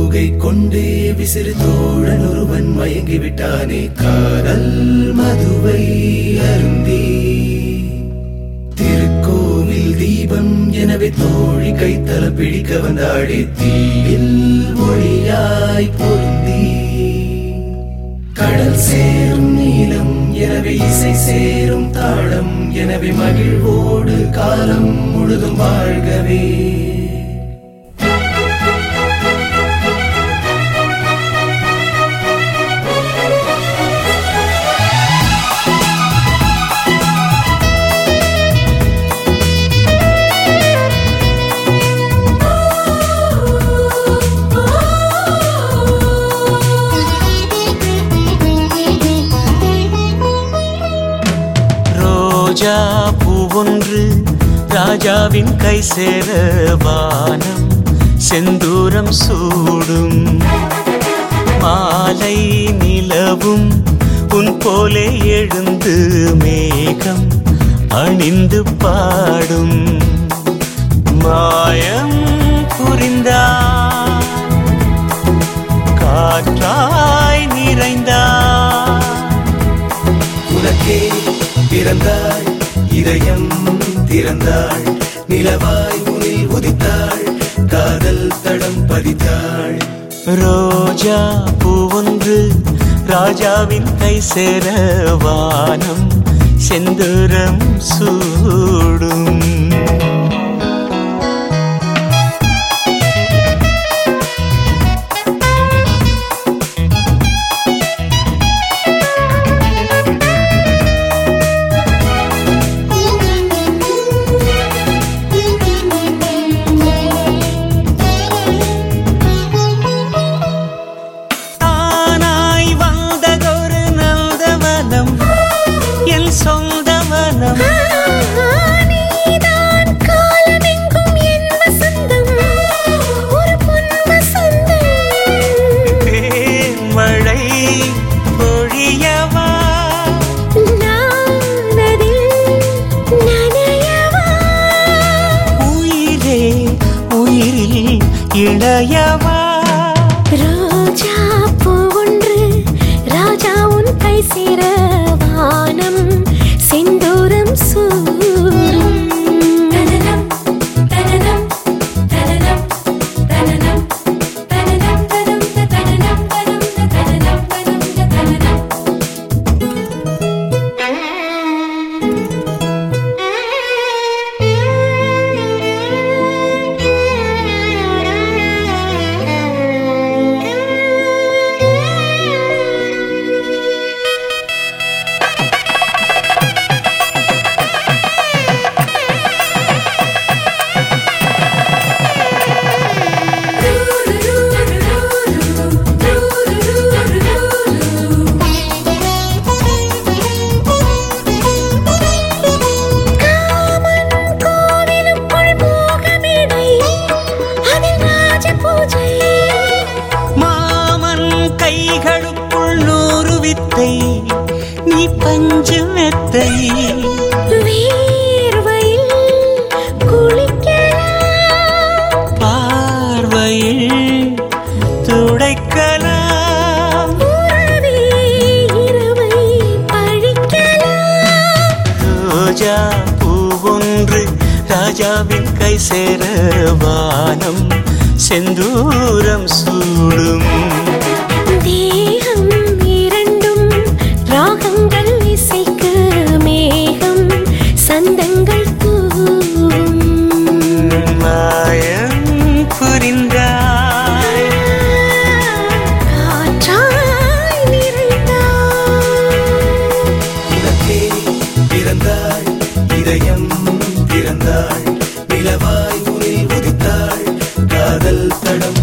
பூகை கொண்டே விசிறு தோழன் ஒருவன் மயங்கிவிட்டானே காதல் மதுவை அருந்தி. திருக்கோவில் தீபம் எனவே தோழி கைத்தல பிடிக்க வந்தாடே தீயில் ஒளியாய் பொருந்தி. கடல் சேரும் நீளம் எனவே இசை சேரும் தாளம் எனவே மகிழ்வோடு காலம் முழுதும் வாழ்கவே. ரோஜா பூவொன்று ராஜாவின் கை சேர வானம் செந்தூரம் சூடும். மாலை நிலவும் உன் போலே எழுந்து மேகம் அணிந்து பாடும். மாயம் புரிந்தார் காற்றாய் நிறைந்தார். உனக்கே பிறந்தாள் இதயம் திறந்தாள் நிலவாய் உனில் உதித்தாள் காதல் தடம் பதித்தாள். ரோஜா பூவொன்று ராஜாவின் கை சேர வானம் செந்தூரம் சூடும். இளையவா ரோஜா பூவொன்று ராஜா உன் கை சேர வானம் செந்தூரம் சூடும். தனனம் தனனம் தனனம் தனனம் தனனம் தனம் தனனம் தனம் தனனம் தனம். கைகளுக்குள் 100 வித்தை நீ பஞ்சு மெத்தை. வேர்வையில் குளிக்கலாம் பார்வையில் துடைக்கலாம். இரவை பழிக்கலாம். ரோஜா பூவொன்று ராஜாவின் கை சேர வானம் செந்தூரம் சூடும். தேகம் இரண்டும் ராகங்கள் இசைக்க மேகம் சந்தங்கள் தூவும். மாயம் புரிந்தாய் காற்றாய் நிறைந்தாய். உனக்கே பிறந்தாள் இதயம் திறந்தாள் நிலவாய் உனில் உதித்தாள் காதல் தடம்